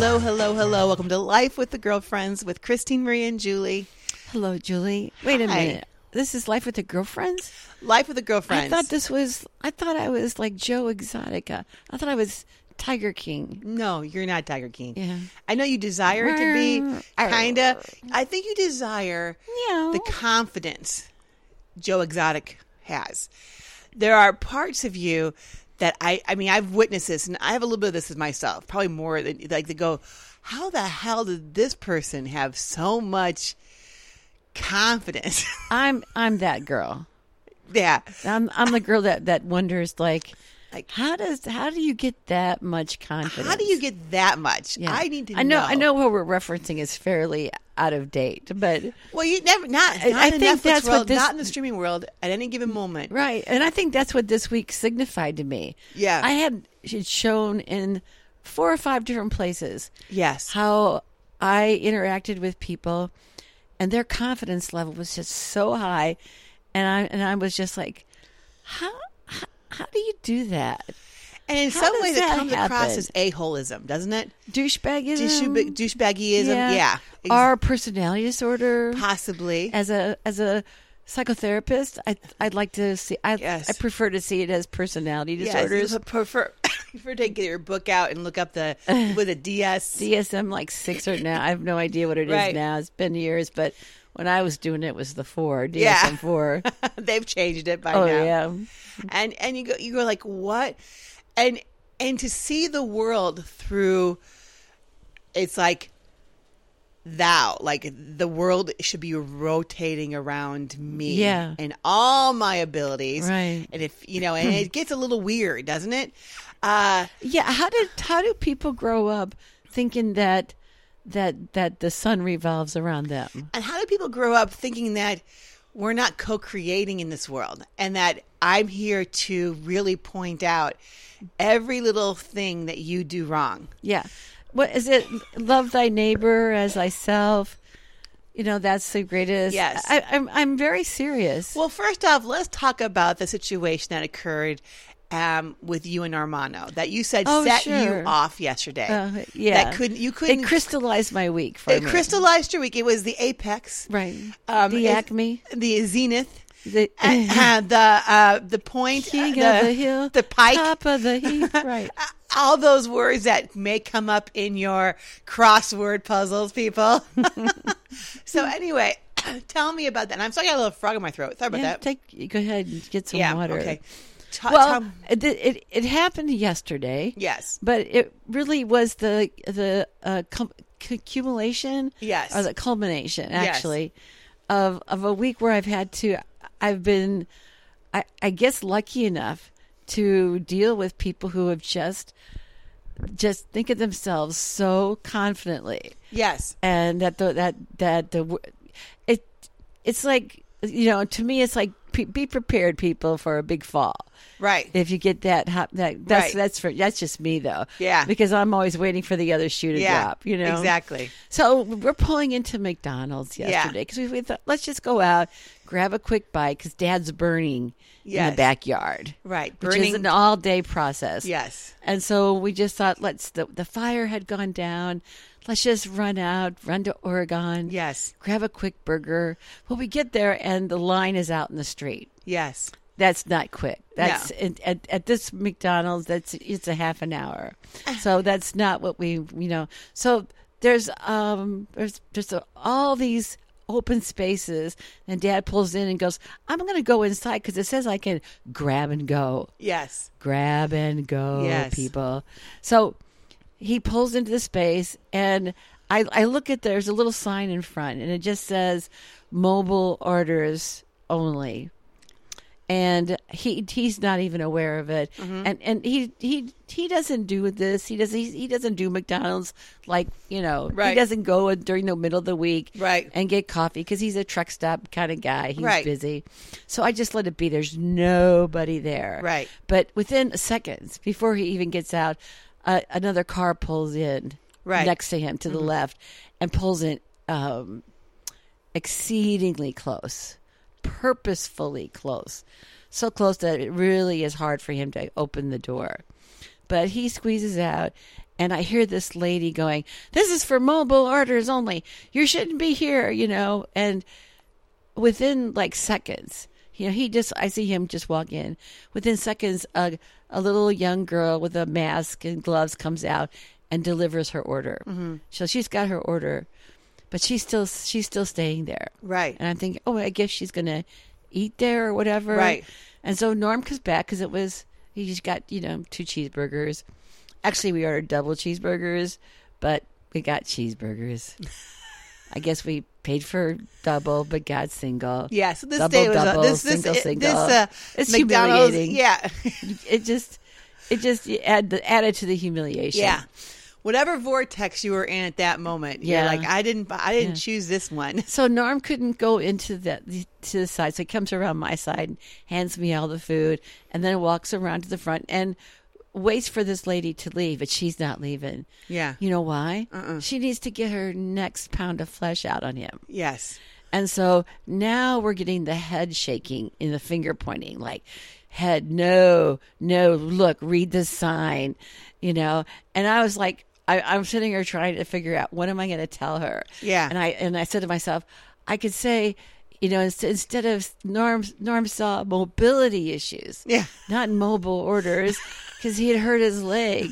Hello, hello, hello. Welcome to Life with the Girlfriends with Christine, Marie, and Julie. Hello, Julie. Wait a Hi. minute. This is Life with the Girlfriends? Life with the Girlfriends. I thought I was like Joe Exotica. I thought I was Tiger King. No, you're not Tiger King. Yeah. I know you desire to be, kind of. I think you desire Yeah. the confidence Joe Exotic has. There are parts of you that I mean, I've witnessed this, and I have a little bit of this as myself, probably more than like to go, how the hell did this person have so much confidence? I'm that girl. Yeah. I'm the girl that wonders like Like, how do you get that much confidence? how do you get that much? Yeah. I need to I know what we're referencing is fairly out of date, but Well, you never not I in the think Netflix that's what world, this- not in the streaming world at any given moment. right. And I think that's what this week signified to me. Yeah. I had it shown in 4 or 5 different places Yes. how I interacted with people and their confidence level was just so high, and I was just like, how do you do that? And in How some does ways, it that comes across happen? as a-holism, doesn't it? Douchebaggism, Douchebaggyism. Yeah. Our personality disorder. Possibly. As a psychotherapist, I'd like to see. Yes. I prefer to see it as personality Yes, disorders. you prefer to get your book out and look up the with a DS. DSM like 6 or now. I have no idea what it is Right. now. It's been years, but when I was doing it was the 4 DSM Yeah. 4. They've changed it by Oh now. yeah. And you go like, what? And to see the world through, it's like the world should be rotating around me, Yeah. and all my abilities, Right. And if and it gets a little weird, doesn't it? Yeah, how do people grow up thinking that the sun revolves around them? And how do people grow up thinking that we're not co-creating in this world, and that I'm here to really point out every little thing that you do wrong? Yeah. What is it? Love thy neighbor as thyself. That's the greatest. Yes. I'm very serious. Well, first off, let's talk about the situation that occurred with you and Armando that you said set sure. you off yesterday. Yeah. You couldn't. It crystallized my week for It me. crystallized your week. It was the apex, Right. it- The acme. the zenith, The the point, king the, of the hill. the pike. Top of the heap. Right. All those words that may come up in your crossword puzzles, people. So anyway, tell me about that. And I'm sorry, I got a little frog in my throat. Sorry about Yeah, that. go ahead and get some water. Okay. Well, it happened yesterday. Yes. But it really was the accumulation, Yes. or the culmination, Yes. actually, of a week where I've been, I guess, lucky enough to deal with people who have just think of themselves so confidently, Yes. and it's like, to me, it's like be prepared, people, for a big fall. Right. If you get that's just me though. Yeah. Because I'm always waiting for the other shoe to drop. Exactly. So we're pulling into McDonald's yesterday because we thought, let's just go out, grab a quick bite because Dad's burning in Yes. the backyard. Right. Which is an all day process. Yes. And so we just thought, the fire had gone down. Let's just run to Oregon. Yes. Grab a quick burger. Well, we get there and the line is out in the street. Yes. That's not quick. That's at this McDonald's. It's a half an hour, so that's not what we. So there's all these open spaces, and Dad pulls in and goes, "I'm going to go inside because it says I can grab and go." Yes. Grab and go, Yes. people. So he pulls into the space, and I look at there's a little sign in front, and it just says "mobile orders only." And he's not even aware of it, and he doesn't do this. He doesn't do McDonald's like Right. He doesn't go during the middle of the week Right. and get coffee because he's a truck stop kind of guy. He's Right. busy, so I just let it be. There's nobody there, Right. But within seconds before he even gets out, another car pulls in Right. next to him to the left and pulls in exceedingly close. Purposefully close, so close that it really is hard for him to open the door. But he squeezes out, and I hear this lady going, "This is for mobile orders only. You shouldn't be here," And within like seconds, I see him just walk in. Within seconds, a little young girl with a mask and gloves comes out and delivers her order. Mm-hmm. So she's got her order, but she's still staying there. Right. And I'm thinking, oh, I guess she's going to eat there or whatever. Right. And so Norm comes back because he just got, 2 cheeseburgers. Actually, we ordered double cheeseburgers, but we got cheeseburgers. I guess we paid for double, but got single. Yeah, so this double, day was double, single. It's McDonald's, humiliating. yeah. It just added to the humiliation. Yeah. Whatever vortex you were in at that moment, you're like, I didn't choose this one. So Norm couldn't go to the side, so he comes around my side, hands me all the food, and then walks around to the front and waits for this lady to leave, but she's not leaving. Yeah. You know why? She needs to get her next pound of flesh out on him. Yes. And so now we're getting the head shaking and the finger pointing, like, head, no, look, read the sign, And I was like, I'm sitting here trying to figure out, what am I going to tell her? Yeah. And I said to myself, I could say, instead of Norm saw mobility issues, not mobile orders, because he had hurt his leg.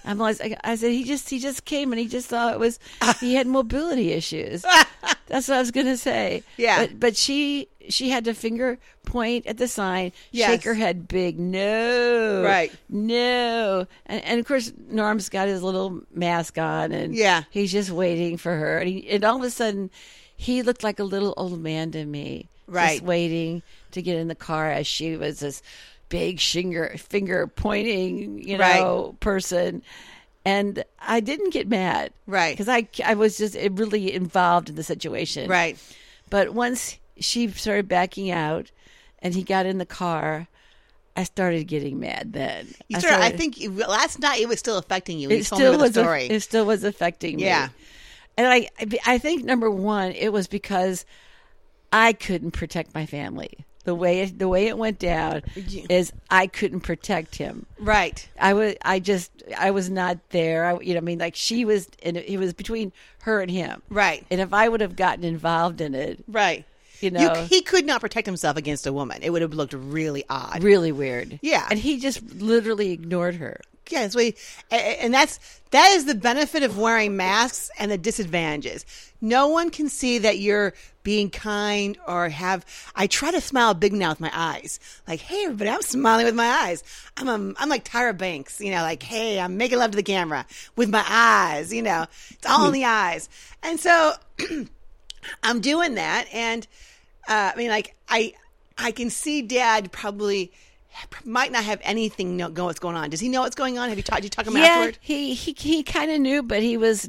I said, he just came and he just thought he had mobility issues. That's what I was going to say. Yeah. But she had to finger point at the sign, shake her head big, no. Right. No. And of course, Norm's got his little mask on, and he's just waiting for her. And all of a sudden, he looked like a little old man to me. Right. Just waiting to get in the car as she was this big finger pointing, person. And I didn't get mad. Right. Because I was just really involved in the situation. Right. But once she started backing out and he got in the car, I started getting mad then. I think last night it was still affecting you. It still was affecting me. Yeah. And I think, number one, it was because I couldn't protect my family. The way it went down is I couldn't protect him. Right. I was not there. She was, and it was between her and him. Right. And if I would have gotten involved in it, right. He could not protect himself against a woman. It would have looked really odd. Really weird. Yeah. And he just literally ignored her. Yeah, and that is the benefit of wearing masks and the disadvantages. No one can see that you're being kind or I try to smile big now with my eyes. Like, hey, everybody, I'm smiling with my eyes. I'm like Tyra Banks, like, hey, I'm making love to the camera with my eyes, it's all in the eyes. And so I'm doing that. And I can see Dad probably might not have anything know what's going on. Does he know what's going on? Did you talk to him afterward? He kind of knew, but he was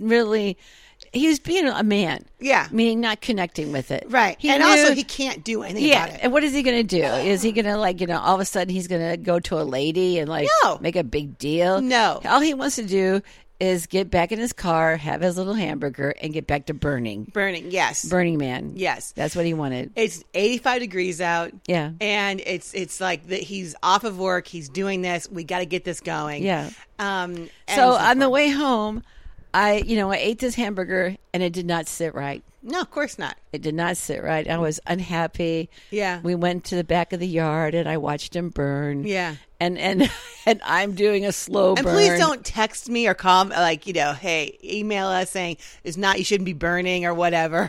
being a man. Yeah. Meaning not connecting with it. Right. Also he can't do anything about it. And what is he going to do? Is he going to all of a sudden he's going to go to a lady and make a big deal? No. All he wants to do is get back in his car, have his little hamburger, and get back to burning. Burning, yes. Burning Man. Yes. That's what he wanted. It's 85 degrees out. Yeah. And it's like he's off of work. He's doing this. We got to get this going. Yeah. So on the way home, I ate this hamburger, and it did not sit right. No, of course not. It did not sit right. I was unhappy. Yeah. We went to the back of the yard, and I watched him burn. Yeah. And I'm doing a slow burn. And please don't text me or call hey, email us saying you shouldn't be burning or whatever.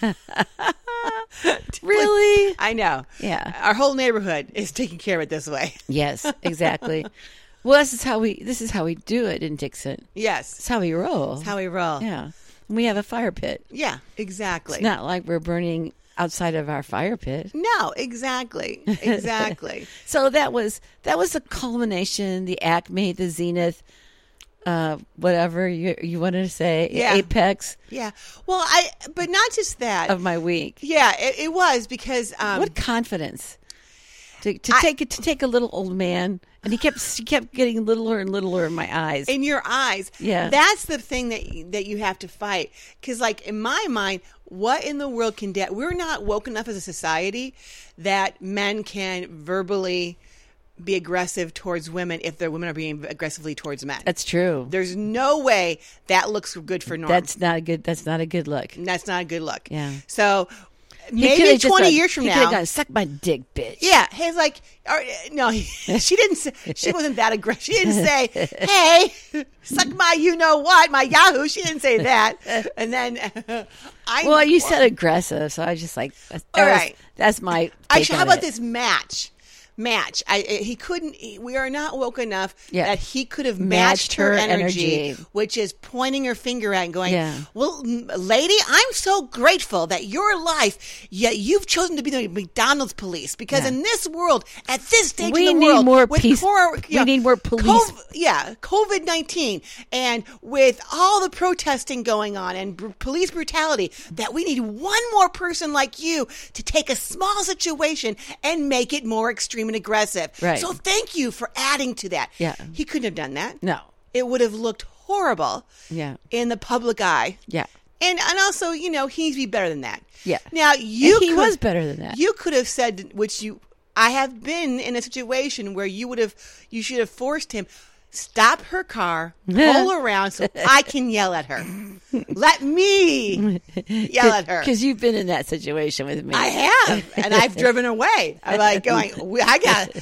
Really? I know. Yeah. Our whole neighborhood is taking care of it this way. Yes, exactly. Well, this is how we do it in Dixon. Yes. It's how we roll. It's how we roll. Yeah. We have a fire pit. Yeah, exactly. It's not like we're burning outside of our fire pit. No, exactly. Exactly. So that was the culmination, the acme, the zenith, whatever you wanted to say, apex. Yeah. Well, but not just that. Of my week. Yeah, it was because what confidence. To take a little old man, and he kept getting littler and littler in my eyes. In your eyes, yeah. That's the thing that you have to fight. Because, in my mind, what in the world we're not woke enough as a society that men can verbally be aggressive towards women if their women are being aggressively towards men. That's true. There's no way that looks good for Norm. That's not a good look. That's not a good look. Yeah. So He maybe could've just 20 gone- years from he could've now. gone, suck my dick, bitch. Yeah, he's like, no, she didn't say, she wasn't that aggressive. She didn't say, hey, suck my you know what, my Yahoo. She didn't say that. And then Well, you said aggressive, so I was just like, All right. That's my. How about this match? He couldn't. We are not woke enough that he could have matched her energy, which is pointing her finger at and going, "Well, lady, I'm so grateful that your life, yet you've chosen to be the McDonald's police because in this world, at this stage we in the need world, more with peace. We need more police. COVID-19, and with all the protesting going on and police brutality, that we need one more person like you to take a small situation and make it more extreme and aggressive. Right. So thank you for adding to that. Yeah. He couldn't have done that. No. It would have looked horrible in the public eye. Yeah. And also, he needs to be better than that. Yeah. Now, he was better than that. You could have said, I have been in a situation where you should have forced him, stop her car, pull around so I can yell at her. Let me yell at her. Because you've been in that situation with me. I have, and I've driven away. I'm like going, I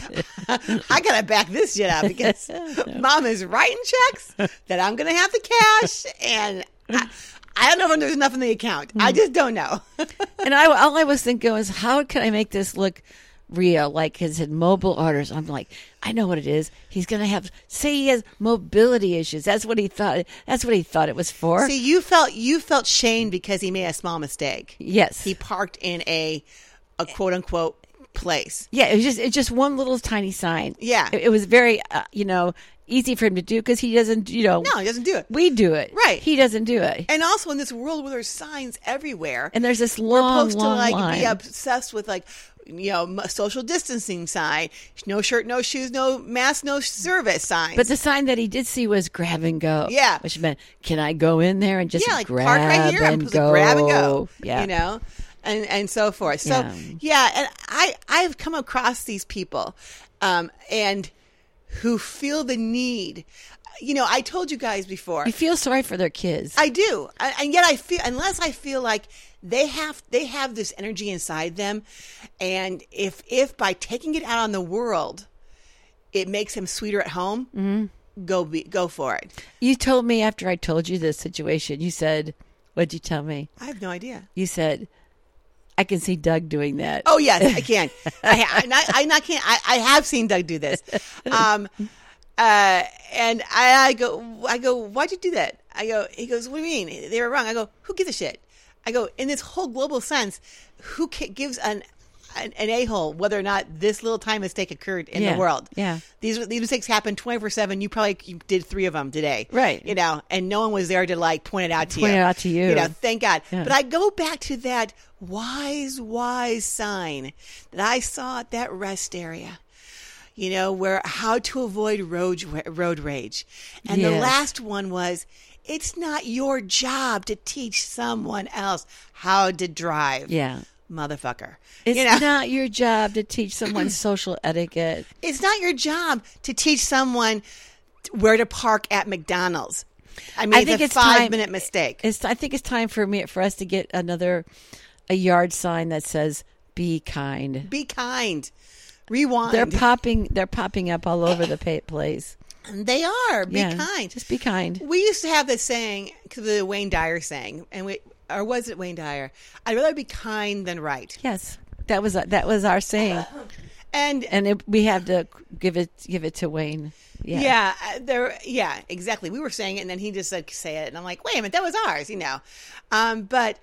gotta back this shit up because Mom is writing checks that I'm gonna have to cash, and I don't know if there's enough in the account. I just don't know. And all I was thinking was, how can I make this look real? Like his mobile orders. I'm like, I know what it is. He's going to say he has mobility issues. That's what he thought. That's what he thought it was for. See, you felt shamed because he made a small mistake. Yes. He parked in a quote unquote place. Yeah. It's just one little tiny sign. Yeah. It was very, easy for him to do because he doesn't, No, he doesn't do it. We do it. Right. He doesn't do it. And also in this world where there's signs everywhere. And there's this long, we're supposed to line. be obsessed with social distancing sign, no shirt, no shoes, no mask, no service signs. But the sign that he did see was grab and go. Yeah. Which meant, can I go in there and just grab park right here and go? Grab and go. Yeah. And so forth. So, and I've come across these people and who feel the need. I told you guys before. You feel sorry for their kids. I do. And yet I feel like they have this energy inside them, and if by taking it out on the world, it makes them sweeter at home, go for it. You told me after I told you this situation, you said, what'd you tell me? I have no idea. You said, I can see Doug doing that. Oh yes, I can. I have seen Doug do this. And I go, why'd you do that? He goes, what do you mean? They were wrong. I go, who gives a shit? I go, in this whole global sense, who gives an a-hole whether or not this little time mistake occurred in the world? Yeah. These mistakes happen 24/7. You probably did 3 of them today. Right. And no one was there to point it out to you. Point it out to you. Thank God. Yeah. But I go back to that wise sign that I saw at that rest area. Where how to avoid road rage. And the last one was, it's not your job to teach someone else how to drive. Yeah. Motherfucker. It's not your job to teach someone social etiquette. It's not your job to teach someone where to park at McDonald's. I mean, it's a 5-minute mistake. I think it's time for us to get a yard sign that says, be kind. Be kind. Rewind. They're popping up all over the place. They are. Be kind. Just be kind. We used to have this saying, the Wayne Dyer saying, or was it Wayne Dyer? I'd rather be kind than right. Yes, that was our saying, and we have to give it to Wayne. Yeah, exactly. We were saying it, and then he just said, "Say it," and I'm like, "Wait a minute, that was ours," But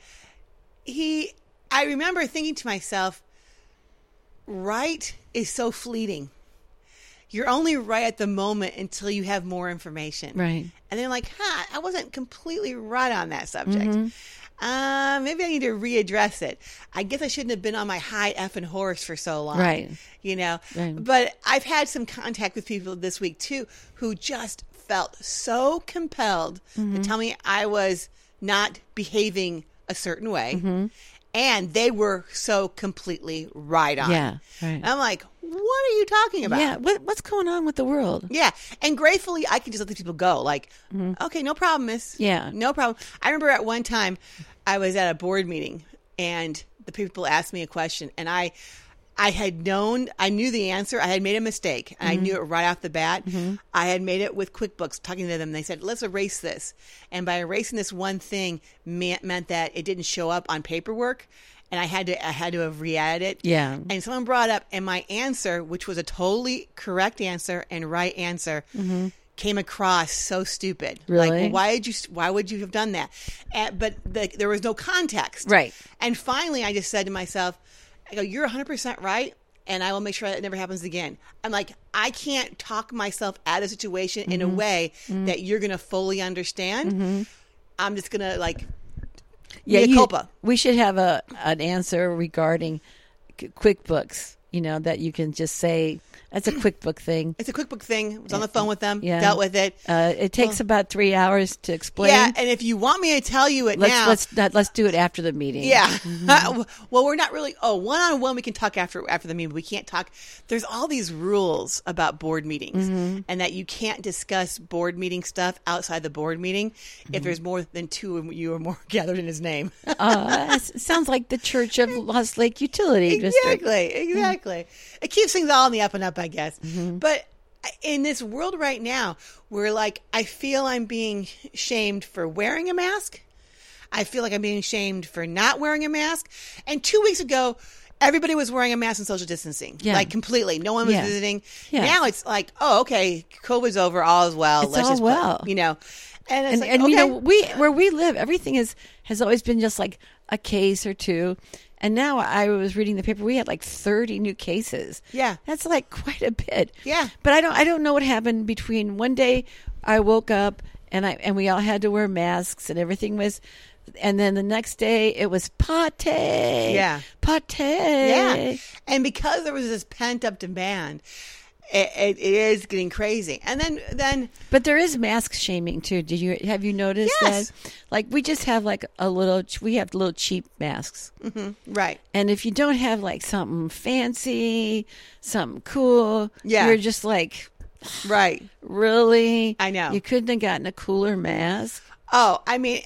I remember thinking to myself, right is so fleeting. You're only right at the moment until you have more information. Right. And then I wasn't completely right on that subject. Mm-hmm. Maybe I need to readdress it. I guess I shouldn't have been on my high effing horse for so long. Right. Right. But I've had some contact with people this week too who just felt so compelled to tell me I was not behaving a certain way. Mm-hmm. And they were so completely right on. Yeah, right. And I'm like, what are you talking about? Yeah. What's going on with the world? Yeah. And gratefully, I can just let these people go. Like, okay, no problem, miss. Yeah. No problem. I remember at one time I was at a board meeting and the people asked me a question and I knew the answer. I had made a mistake and I knew it right off the bat. I had made it with QuickBooks, talking to them. They said, let's erase this. And by erasing this one thing meant that it didn't show up on paperwork. And I had to have re-added it. Yeah. And someone brought up, and my answer, which was a totally correct answer and right answer, came across so stupid. Really? Like, why would you have done that? But there was no context. Right. And finally, I just said to myself, I go, you're 100% right, and I will make sure that it never happens again. I'm like, I can't talk myself out of the situation in a way that you're going to fully understand. I'm just going to, like... Yeah, culpa. We should have an answer regarding QuickBooks. That you can just say that's a QuickBook thing. It's a QuickBook thing. I was on the phone with them. Yeah. Dealt with it. It takes about 3 hours to explain. Yeah, and if you want me to tell you it now, let's do it after the meeting. Yeah. Well, we're not really. Oh, one-on-one we can talk after the meeting. But we can't talk. There's all these rules about board meetings, and that you can't discuss board meeting stuff outside the board meeting if there's more than two of you or more gathered in his name. It sounds like the Church of Lost Lake Utility District. Exactly. It keeps things all on the up and up, I guess. But in this world right now, where like I feel I'm being shamed for wearing a mask, I feel like I'm being shamed for not wearing a mask. And 2 weeks ago, everybody was wearing a mask and social distancing, like completely. No one was visiting. Yeah. Now it's like, oh, okay, COVID's over, all is well. It's all well. And it's like, and okay. where we live, everything has always been just like a case or two. And now I was reading the paper. We had like 30 new cases. Yeah, that's like quite a bit. Yeah, but I don't know what happened between one day I woke up and we all had to wear masks and everything was, and then the next day it was pate. Yeah, pate. Yeah, and because there was this pent up demand. It is getting crazy, and then. But there is mask shaming too. Have you noticed that? Like we just have like we have little cheap masks, right? And if you don't have like something fancy, something cool, you're just like, right? Really? I know. You couldn't have gotten a cooler mask. Oh, I mean,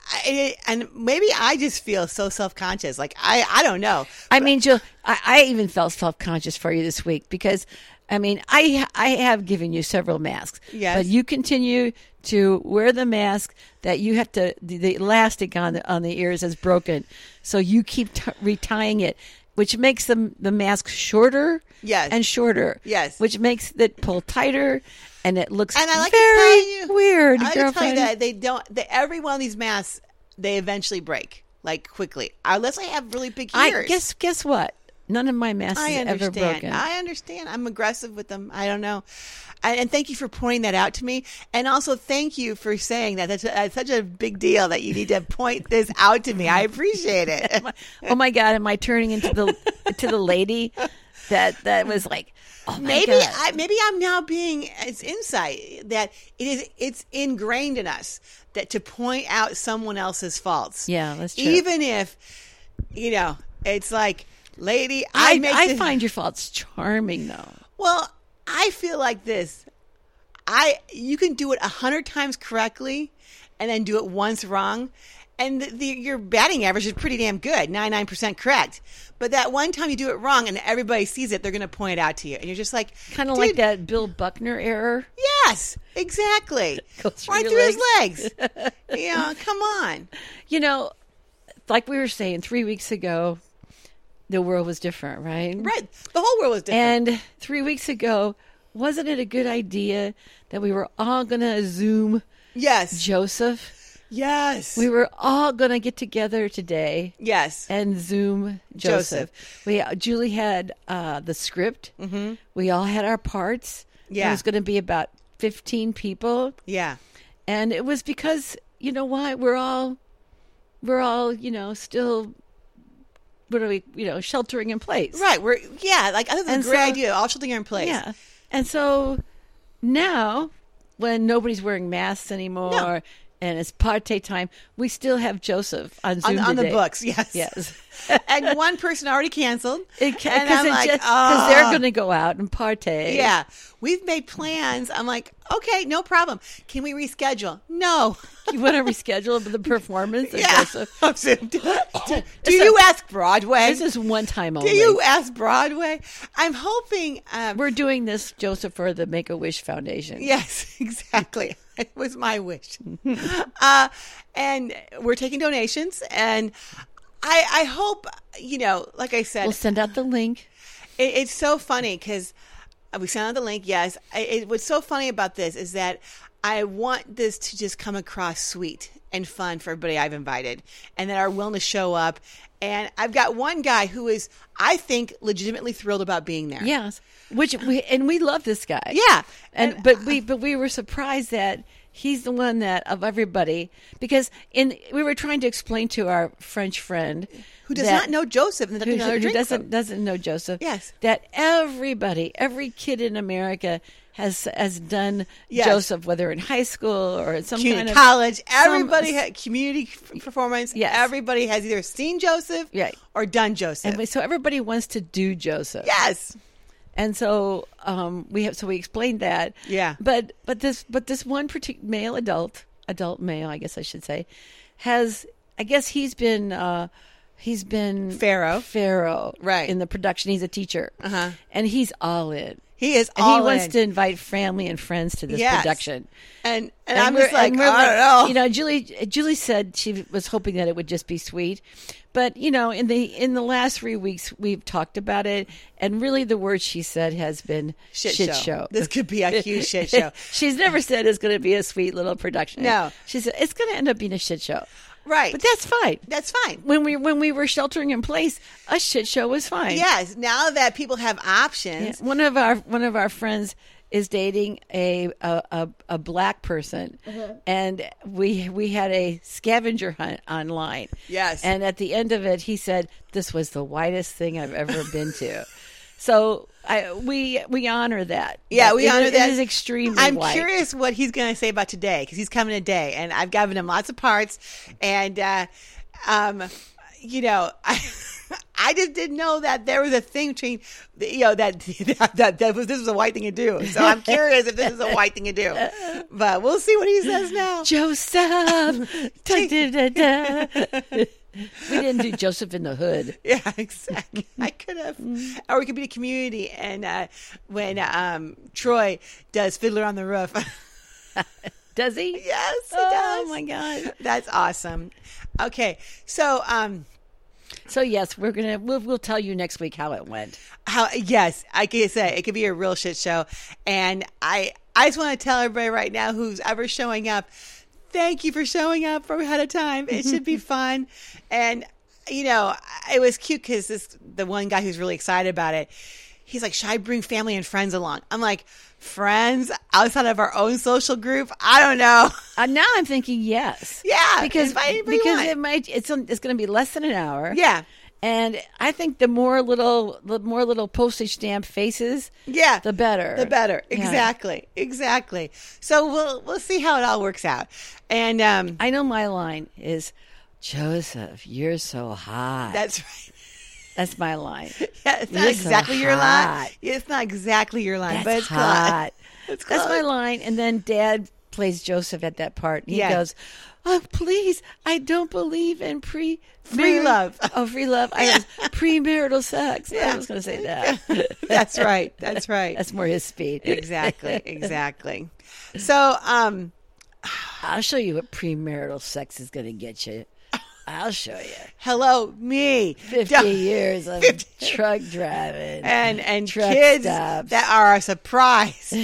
and maybe I just feel so self-conscious. Like I don't know. I mean, Jill, I even felt self-conscious for you this week because. I mean, I have given you several masks, but you continue to wear the mask that you have to. The elastic on the ears is broken, so you keep retying it, which makes the mask shorter, and shorter, which makes it pull tighter, and it looks very weird. I like to tell you that they don't. Every one of these masks, they eventually break like quickly, unless I have really big ears. Guess what? None of my masks are ever broken. I understand. I'm aggressive with them. I don't know. And thank you for pointing that out to me. And also thank you for saying that. That's such a big deal that you need to point this out to me. I appreciate it. Oh my God. Am I turning into the lady that was like, oh my God. Maybe I'm now being it's insight that it's ingrained in us that to point out someone else's faults. Yeah, that's true. Even if, it's like, lady, I find your faults charming, though. Well, I feel like this. You can do it 100 times correctly, and then do it once wrong, and your batting average is pretty damn good, 99% correct. But that one time you do it wrong, and everybody sees it, they're going to point it out to you, and you're just like, kind of like that Bill Buckner error. Yes, exactly. Right through his legs. Come on. Like we were saying 3 weeks ago. The world was different, right? Right. The whole world was different. And 3 weeks ago, wasn't it a good idea that we were all going to Zoom Joseph? Yes. We were all going to get together today. Yes. And Zoom Joseph. Julie had the script. Mm-hmm. We all had our parts. Yeah. It was going to be about 15 people. Yeah. And it was because, you know why? We're all, still... What are we, sheltering in place? Right. I think that's a great idea. All sheltering in place. Yeah. And so now, when nobody's wearing masks anymore, and it's party time. We still have Joseph on Zoom on the today. books. Yes. Yes. And one person already canceled. Because And I'm like, they're going to go out and partay. Yeah, we've made plans. I'm like, okay, no problem. Can we reschedule? No. You want to reschedule the performance of Yeah. Joseph? Do you ask Broadway? This is one time Do only. you ask Broadway? I'm hoping. We're doing this, Joseph, for the Make-A-Wish Foundation. Yes, exactly. It was my wish. And we're taking donations. And I hope, like I said, We'll send out the link. it's so funny because we sent out the link. Yes. What's so funny about this is that I want this to just come across sweet and fun for everybody I've invited and that are willing to show up. And I've got one guy who is, I think, legitimately thrilled about being there. Yes, we love this guy. Yeah. but we were surprised that he's the one that of everybody, because we were trying to explain to our French friend Who does not know Joseph and who doesn't know Joseph. Yes. That every kid in America has done Yes. Joseph, whether in high school or in some community kind of college. Everybody had community performance. Yes. Everybody has either seen Joseph Right. or done Joseph. and so everybody wants to do Joseph. Yes. And so we explained that. Yeah. But this one particular male adult male, I guess I should say, he's been Pharaoh Right. in the production. He's a teacher. Uh-huh. And he's all in. He is And all he wants in. to invite family and friends to this Yes. production. And And I'm we're- just like, and we're I don't know. Julie said she was hoping that it would just be sweet, but in the last 3 weeks we've talked about it, and really the word she said has been shit show. This could be a huge shit show. She's never said it's going to be a sweet little production. No. She said it's going to end up being a shit show. Right. But that's fine. That's fine. When we were sheltering in place, a shit show was fine. Yes. Now that people have options. Yeah. One of our friends is dating a black person, and we had a scavenger hunt online. Yes. And at the end of it, he said, "This was the whitest thing I've ever been to." So we honor that. Yeah, we honor that. It is extremely I'm white. curious what he's going to say about today because he's coming today, and I've given him lots of parts, and I just didn't know that there was a thing between, that this was a white thing to do. So I'm curious if this is a white thing to do, but we'll see what he says now. Joseph. Da-da-da-da. We didn't do Joseph in the Hood. Yeah, exactly. I could have, or we could be a community, and when Troy does Fiddler on the Roof. Does he? Yes, he Oh does. my God. That's awesome. Okay, so So yes, we'll tell you next week how it went. yes, I can say it could be a real shit show, and I just want to tell everybody right now who's ever showing up, thank you for showing up from ahead of time. It should be fun, and it was cute because the one guy who's really excited about it, he's like, "Should I bring family and friends along?" I'm like, friends outside of our own social group? I don't know. Now I'm thinking yes. Yeah, because invite anybody you want. it's going to be less than an hour. Yeah. And I think the more little postage stamp faces, Yeah, the better. The better. Yeah. Exactly. So we'll see how it all works out. And I know my line is, "Joseph, you're so hot." that's right. That's my line. Yeah, it's not You're so exactly your line. hot. It's not exactly your line, That's but it's hot. close. It's That's close. my line. And then Dad plays Joseph at that part. And he Yeah. goes, "Oh, please, I don't believe in Free love. Oh, free love. I was premarital sex. Yeah. I was going to say that. That's right. That's right. That's more his speed. Exactly. So, I'll show you what premarital sex is going to get you. I'll show you. hello, me. 50 years of truck driving. And truck kids stops. that are a surprise.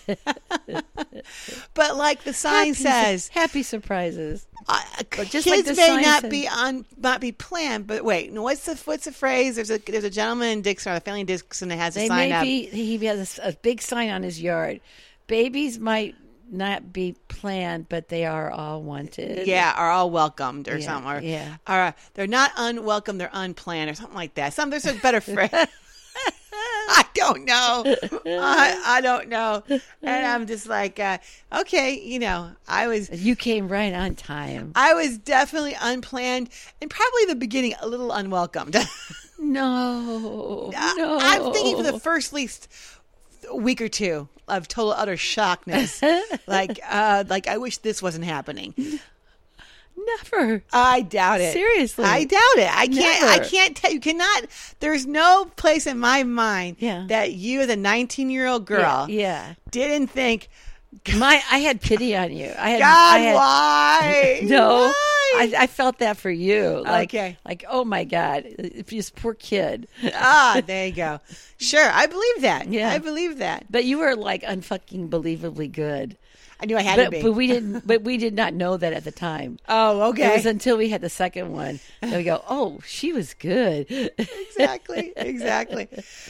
But like the sign says, Happy surprises. just kids like the may sign not be planned. But wait, no, what's the phrase? There's a gentleman in Dixon, or a family in Dixon that has a They sign may up. he has a big sign on his yard. Babies might not be planned, but they are all wanted. Yeah, are all welcomed or Yeah, something. Or, yeah. or they're not unwelcome, they're unplanned or something like that. There's a better phrase. I don't know. I don't know. And I'm just like, okay, You came right on time. I was definitely unplanned and probably the beginning a little unwelcomed. No. I'm thinking for the first least week or two of total utter shockness. like I wish this wasn't happening. Never. I doubt it. Seriously. I doubt it. I can't tell you cannot there's no place in my mind that you as a 19-year-old girl didn't think I had pity on you. Why? No. Why? I felt that for you. Okay. Like, oh my God, if this poor kid. There you go. Sure, I believe that. Yeah. I believe that. But you were like unfucking believably good. I knew I had to be. But we didn't. But we did not know that at the time. Oh, okay. It was until we had the second one that we go, oh, she was good. Exactly.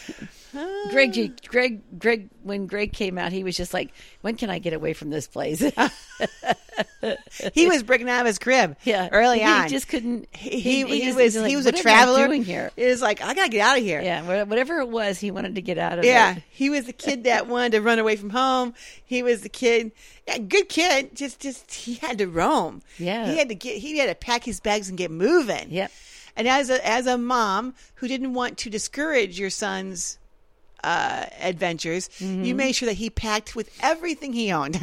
Greg, when Greg came out, he was just like, when can I get away from this place? He was breaking out of his crib early on. He just couldn't. He was was a traveler. Doing here? It was like, I got to get out of here. Yeah, whatever it was, he wanted to get out of it. He was the kid that wanted to run away from home. He was the kid, good kid, just he had to roam. Yeah. He had to pack his bags and get moving. Yep. And as a mom who didn't want to discourage your son's adventures, you made sure that he packed with everything he owned.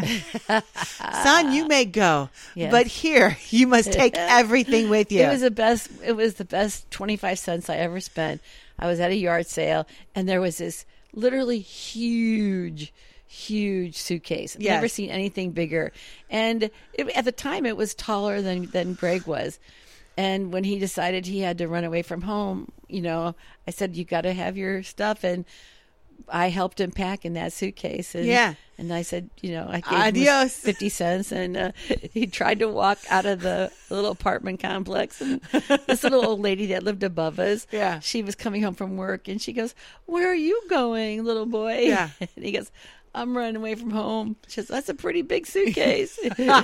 Son, you may go, but here you must take everything with you. It was the best 25 cents I ever spent. I was at a yard sale and there was this literally huge suitcase. I've never seen anything bigger. And at the time it was taller than Greg was. And when he decided he had to run away from home, I said, you got to have your stuff. And I helped him pack in that suitcase. And I said, I gave him 50 cents. And he tried to walk out of the little apartment complex. And this little old lady that lived above us, she was coming home from work. And she goes, where are you going, little boy? Yeah. And he goes, I'm running away from home. She says, that's a pretty big suitcase.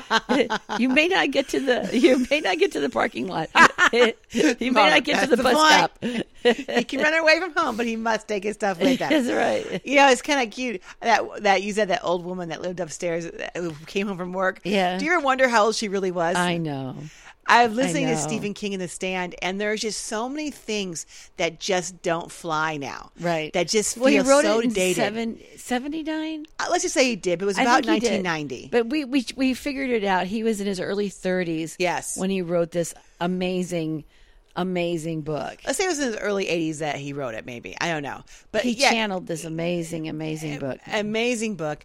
You may not get to the parking lot. You may not get to the bus stop. He can run away from home, but he must take his stuff with him. That's right. It's kind of cute that you said that old woman that lived upstairs who came home from work. Yeah. Do you ever wonder how old she really was? I know. I'm listening to Stephen King in The Stand, and there's just so many things that just don't fly now. Right. That just feel he wrote so it in dated. 79? Let's just say he did, but it was about 1990. But we figured it out. He was in his early 30s. Yes. When he wrote this amazing book. Let's say it was in his early 80s that he wrote it, maybe. I don't know. But he channeled this amazing book. Amazing book.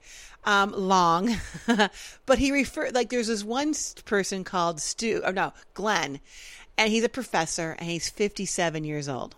Long. But he referred, there's this one person called Glenn, and he's a professor, and he's 57 years old.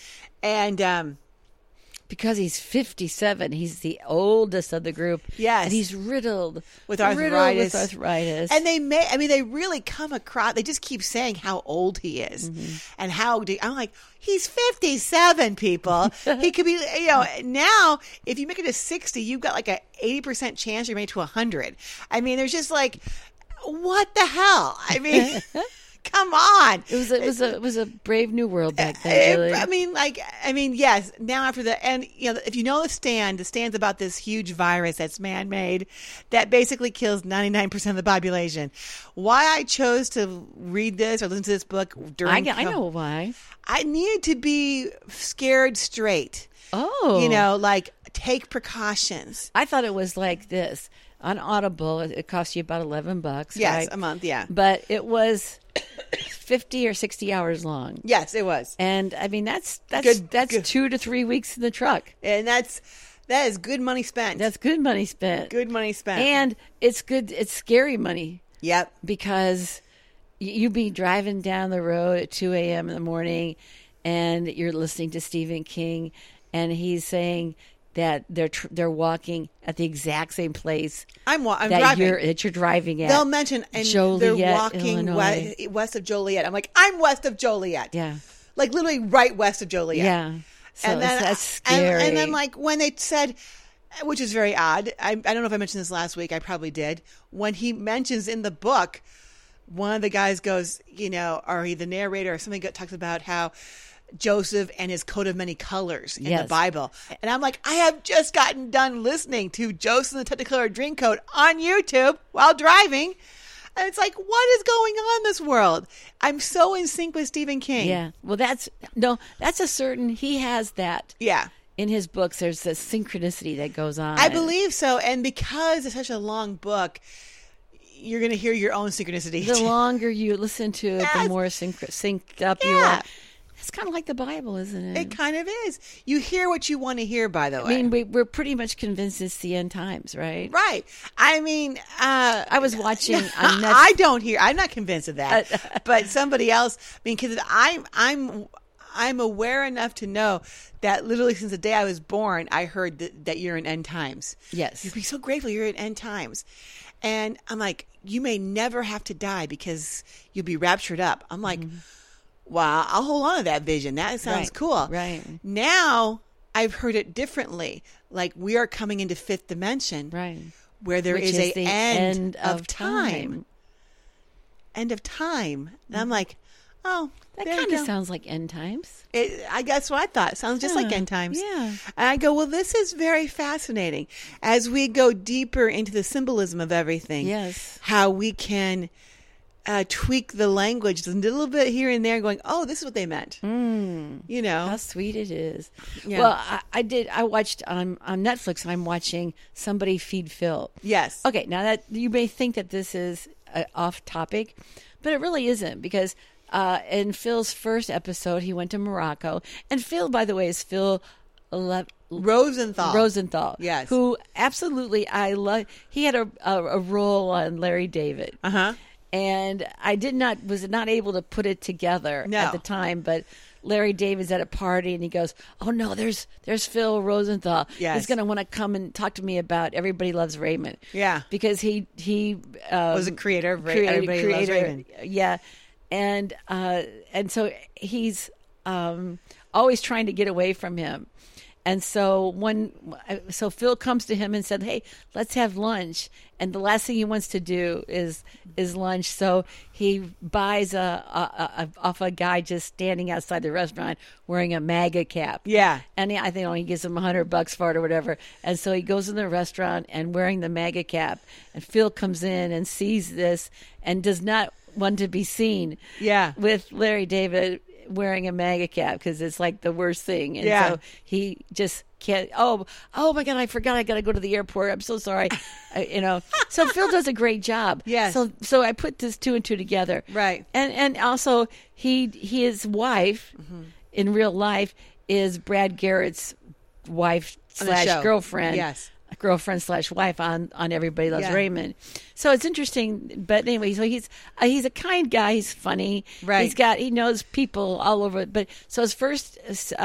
And because he's 57, he's the oldest of the group. Yes. And he's riddled with arthritis. And they really come across, they just keep saying how old he is. And I'm like, he's 57, people. He could be, now if you make it to 60, you've got like a 80% chance you're made to 100. I mean, there's just like, what the hell? I mean, come on. It was a brave new world back then. Really. I mean, yes. Now after the and if you know the Stand's about this huge virus that's man-made that basically kills 99% of the population. Why I chose to read this or listen to this book during I know why. I needed to be scared straight. Oh, take precautions. I thought it was like this. On Audible, it cost you about $11. Yes, right? a month. Yeah, but it was 50 or 60 hours long. Yes, it was. And I mean, that's good. 2 to 3 weeks in the truck. And that is good money spent. That's good money spent. Good money spent. And it's good. It's scary money. Yep. Because you be driving down the road at 2 a.m. in the morning, and you're listening to Stephen King, and he's saying that they're walking at the exact same place. I'm that driving. You're driving at. They'll mention and Joliet, they're walking west of Joliet. I'm like, I'm west of Joliet. Yeah, like literally right west of Joliet. Yeah, so and then that's scary. And then when they said, which is very odd. I don't know if I mentioned this last week. I probably did. When he mentions in the book, one of the guys goes, or the narrator or something talks about how Joseph and his coat of many colors in the Yes. Bible. And I'm like, I have just gotten done listening to Joseph and the Technicolor Dreamcoat on YouTube while driving. And it's like, what is going on in this world? I'm so in sync with Stephen King. Yeah. Well, that's a certain, he has that. Yeah. In his books, there's this synchronicity that goes on. I believe so. And because it's such a long book, you're going to hear your own synchronicity. The longer you listen to it, the Yes. more synced up you Yeah. are. It's kind of like the Bible, isn't it? It kind of is. You hear what you want to hear, by the way. I mean, we're pretty much convinced it's the end times, right? Right. I mean, I was watching on Netflix. I don't hear. I'm not convinced of that. But somebody else. I mean, because I'm aware enough to know that literally since the day I was born, I heard that you're in end times. Yes. You'd be so grateful you're in end times, and I'm like, you may never have to die because you'll be raptured up. I'm like, wow, I'll hold on to that vision. That sounds Right. cool. Right. Now I've heard it differently. Like we are coming into fifth dimension. Right. Where there Which is is a the end of of time. End of time. And I'm like, oh, That there you kind of go. sounds like end times. I guess what I thought. It sounds just like Yeah, end times. yeah. And I go, well, this is very fascinating. As we go deeper into the symbolism of everything. Yes. How we can tweak the language a little bit here and there going, oh, this is what they meant. You know. How sweet it is. Yeah. Well, I watched on Netflix, I'm watching Somebody Feed Phil. Yes. Okay, now that you may think that this is off topic, but it really isn't because in Phil's first episode, he went to Morocco. And Phil, by the way, is Phil Rosenthal. Yes. Who absolutely I love. He had a role on Larry David. Uh-huh. And I was not able to put it together No. at the time, but Larry David's at a party and he goes, "Oh no, there's Phil Rosenthal. Yes. He's going to want to come and talk to me about Everybody Loves Raymond." Yeah. because he Was a creator of Everybody Loves Raymond. Yeah, and so he's always trying to get away from him. And so Phil comes to him and said, "Hey, let's have lunch." And the last thing he wants to do is lunch. So he buys off a guy just standing outside the restaurant wearing a MAGA cap. Yeah. And I think he gives him $100 for it or whatever. And so he goes in the restaurant and wearing the MAGA cap. And Phil comes in and sees this and does not want to be seen. Yeah. With Larry David wearing a MAGA cap because it's like the worst thing. And Yeah. so he just can't. Oh my God! I forgot. I got to go to the airport. I'm so sorry. So Phil does a great job. Yes. So I put this two and two together. Right. And also his wife in real life is Brad Garrett's wife On the show. / girlfriend. Yes. Girlfriend / wife on Everybody Loves Yeah. Raymond. So it's interesting. But anyway, so he's a kind guy. He's funny. Right. He knows people all over. But so his first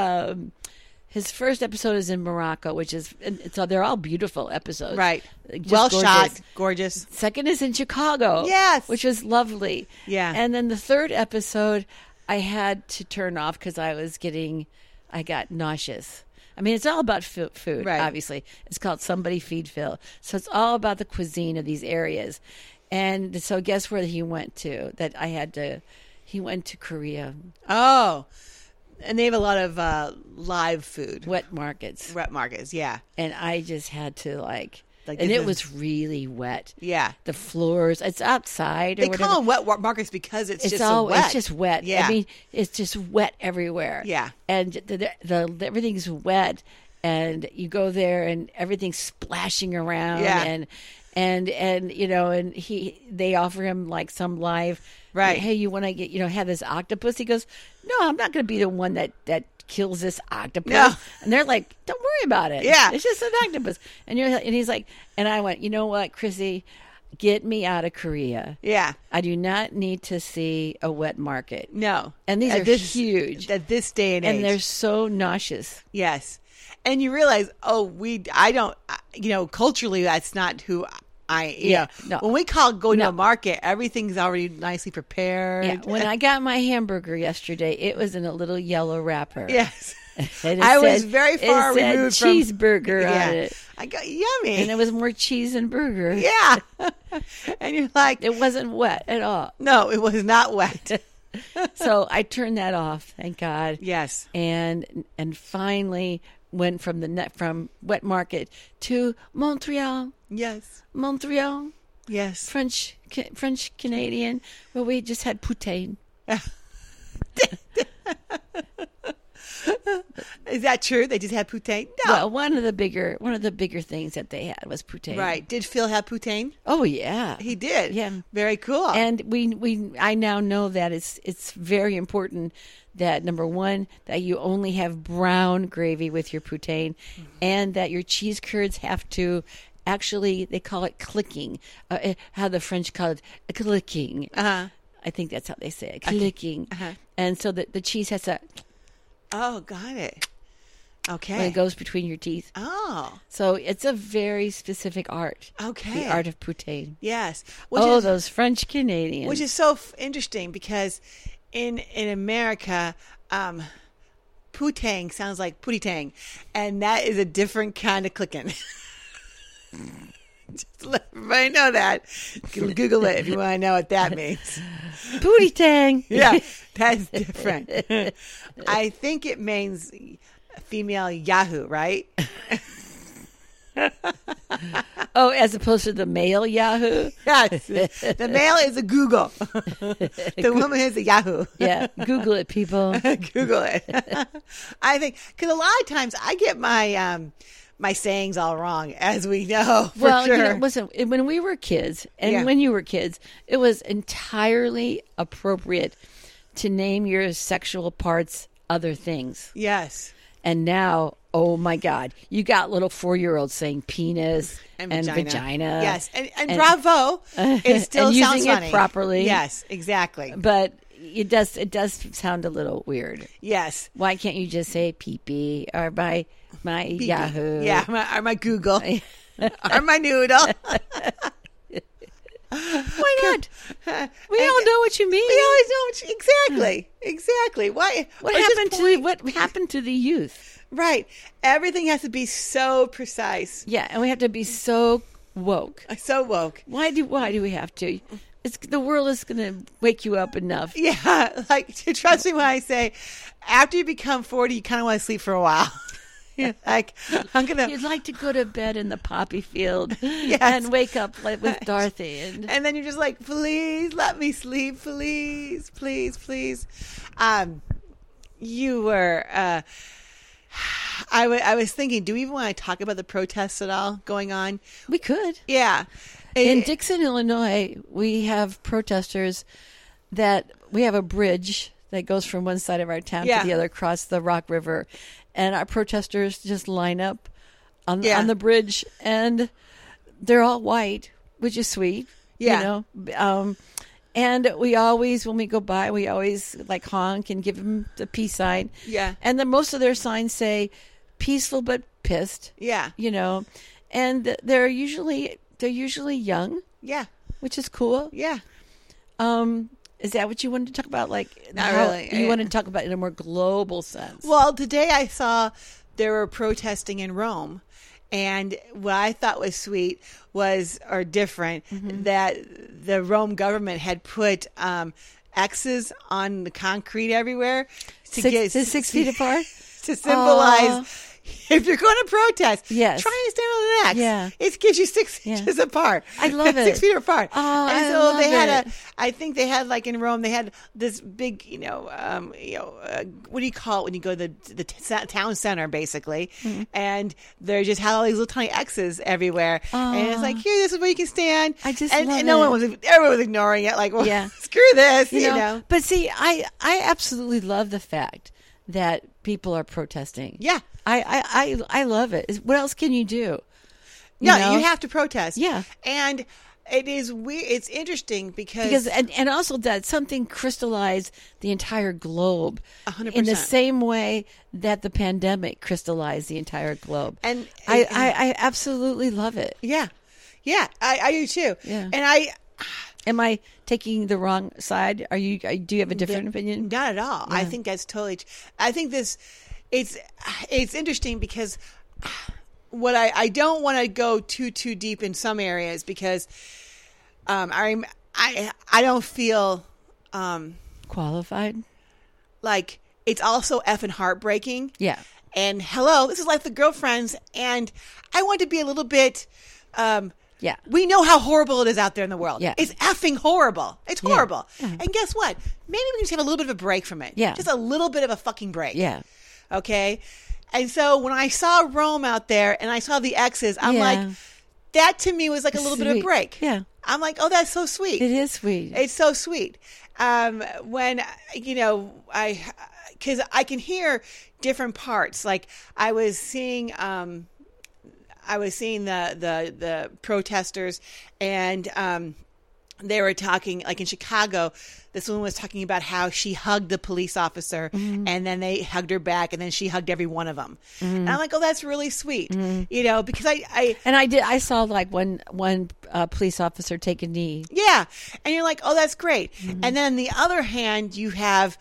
episode is in Morocco, which is, so they're all beautiful episodes. Right. Just Well gorgeous. shot. Gorgeous. Second is in Chicago. Yes. Which was lovely. Yeah. And then the third episode, I had to turn off because I got nauseous. I mean, it's all about food, Right. obviously. It's called Somebody Feed Phil. So it's all about the cuisine of these areas. And so guess where he went to? He went to Korea. Oh. And they have a lot of live food. Wet markets. Wet markets, yeah. And I just had to Like and this it is- was really wet. Yeah. The floors, it's outside or They whatever. call them wet markets because it's just so wet. It's just wet. Yeah. I mean, it's just wet everywhere. Yeah. And the everything's wet, and you go there and everything's splashing around. Yeah. And they offer him like some live. Right. Hey, you want to have this octopus? He goes, "No, I'm not going to be the one that kills this octopus." No. And they're like, "Don't worry about it. Yeah. It's just an octopus." And he's like, and I went, "You know what, Chrissy? Get me out of Korea. Yeah. I do not need to see a wet market." No. And these At are huge. At this day and age. And they're so nauseous. Yes. And you realize, culturally, that's not who no. when we go to No. a market, everything's already nicely prepared. Yeah. When I got my hamburger yesterday, it was in a little yellow wrapper. Yes. And it I was said- very far it said removed from cheeseburger yeah. on it. I go, yummy. And it was more cheese than burger. yeah. And you're like, It wasn't wet at all. no, it was not wet. So I turned that off, thank God. Yes. And finally went from wet market to Montreal. Yes. Montreal, Yes. French Canadian, where we just had poutine. Is that true? They just had poutine? No. Well, one of the bigger things that they had was poutine. Right. Did Phil have poutine? Oh yeah. He did. Yeah. Very cool. And I now know that it's very important that, number one, that you only have brown gravy with your poutine, and that your cheese curds have to actually, they call it clicking, how the French call it clicking. Uh-huh. I think that's how they say it, clicking. Uh-huh. And so the cheese has to, Oh, got it. Okay. when it goes between your teeth. Oh, So it's a very specific art. okay. The art of poutine. Yes. Those French Canadians. Which is so interesting because in America, poutine sounds like pootie tang, and that is a different kind of clicking. Just let everybody know that. You can Google it if you want to know what that means. Pootie tang. Yeah, that's different. I think it means female Yahoo, right? Oh, as opposed to the male Yahoo? Yes. The male is a Google. The woman is a Yahoo. Yeah, Google it, people. Google it. I think because a lot of times I get my sayings all wrong, as we know. For Well, sure. listen, when we were kids, and Yeah. when you were kids, it was entirely appropriate to name your sexual parts other things. Yes. And now, oh my God, you got little 4-year-olds saying penis and vagina. Yes, and bravo. It still and sounds using funny. it properly. Yes, exactly. But it does sound a little weird. Yes. Why can't you just say pee-pee or my Yahoo? Yeah, my Google. Or my noodle. Why not? We all know what you mean. We always know exactly. Why? What or just happened to the youth? Right. Everything has to be so precise. Yeah, and we have to be so woke. So woke. Why do we have to? The world is going to wake you up enough. Yeah, like trust me when I say, after you become 40, you kind of want to sleep for a while. You're like, I'm gonna. You'd like to go to bed in the poppy field Yes. and wake up with Dorothy. And then you're just like, please let me sleep, please. You were. I was thinking, do we even want to talk about the protests at all going on? we could. Yeah. In Dixon, Illinois, we have protesters that we have a bridge that goes from one side of our town Yeah. to the other across the Rock River. And our protesters just line up on Yeah. the bridge, and they're all white, which is sweet. Yeah. You know? And we always, when we go by, we always like honk and give them the peace sign. Yeah. And then most of their signs say peaceful but pissed. Yeah. You know, and they're usually young, Yeah. which is cool. Yeah. Is that what you wanted to talk about? Like, Not how- really. You want to talk about it in a more global sense. Well, today I saw there were protesting in Rome, and what I thought was sweet was, or different, that the Rome government had put X's on the concrete everywhere to get 6 feet apart. to symbolize. If you're going to protest, Yes. try and stand on an X. Yeah. It gives you 6 Yeah. inches apart. I love it. 6 feet apart. Oh, and I so love they had it. I think they had, like in Rome, they had this big, what do you call it when you go to the town center, basically? Mm-hmm. And they just had all these little tiny X's everywhere. And it's like, here, this is where you can stand. I just and, love and no one it. was, everyone was ignoring it. Like, well, Yeah. screw this, you know? But see, I absolutely love the fact that people are protesting. Yeah. I love it. What else can you do? No, you have to protest. Yeah. And it is weird. It's interesting because and also that something crystallized the entire globe 100%. in the same way that the pandemic crystallized the entire globe. And I absolutely love it. yeah, I do too. Yeah. And Am I taking the wrong side? Do you have a different opinion? not at all. I think that's totally. I think it's interesting because what I don't want to go too deep in some areas because I don't feel Qualified. Like, it's also effing heartbreaking. Yeah. And hello, this is Life with Girlfriends, and I want to be a little bit. Yeah. We know how horrible it is out there in the world. Yeah. It's effing horrible. It's horrible. Yeah. And guess what? Maybe we can just have a little bit of a break from it. Yeah. Just a little bit of a fucking break. Yeah. Okay. And so when I saw Rome out there and I saw the X's, I'm Yeah. like, that to me was like a little bit of a Sweet. break. Yeah. I'm like, oh, that's so sweet. It is sweet. It's so sweet. When, because I can hear different parts. Like I was seeing the protesters, and they were talking, like in Chicago, this woman was talking about how she hugged the police officer, and then they hugged her back, and then she hugged every one of them. And I'm like, oh, that's really sweet, because I saw like one police officer take a knee. yeah, and you're like, oh, that's great. And then on the other hand, you have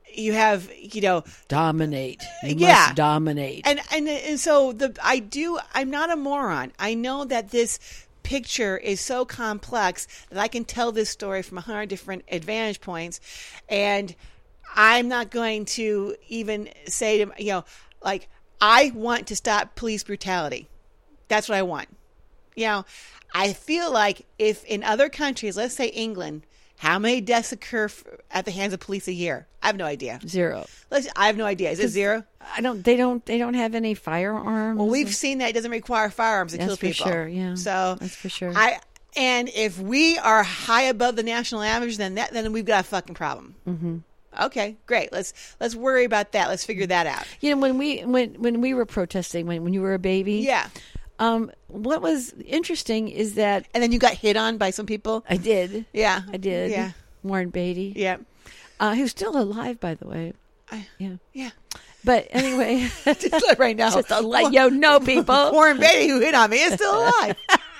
Dominate. You Yeah. must dominate. And so I'm not a moron. I know that this picture is so complex that I can tell this story from 100 different advantage points, and I'm not going to even say to like, I want to stop police brutality. That's what I want. I feel like if in other countries, let's say England, how many deaths occur at the hands of police a year? I have no idea. 0. I have no idea. Is it 0? They don't have any firearms. Well, we've seen that it doesn't require firearms to kill That's for people. sure, yeah. So That's for sure. And if we are high above the national average, then we've got a fucking problem. Mm-hmm. Okay, great. Let's worry about that. Let's figure that out. when we were protesting, when you were a baby, Yeah. What was interesting is that And then you got hit on by some people. I did. Yeah, I did. Yeah, Warren Beatty. yeah, Who's still alive, by the way. Yeah. yeah. But anyway, Just let right now. just to let you know, people. Warren Beatty, who hit on me, is still alive.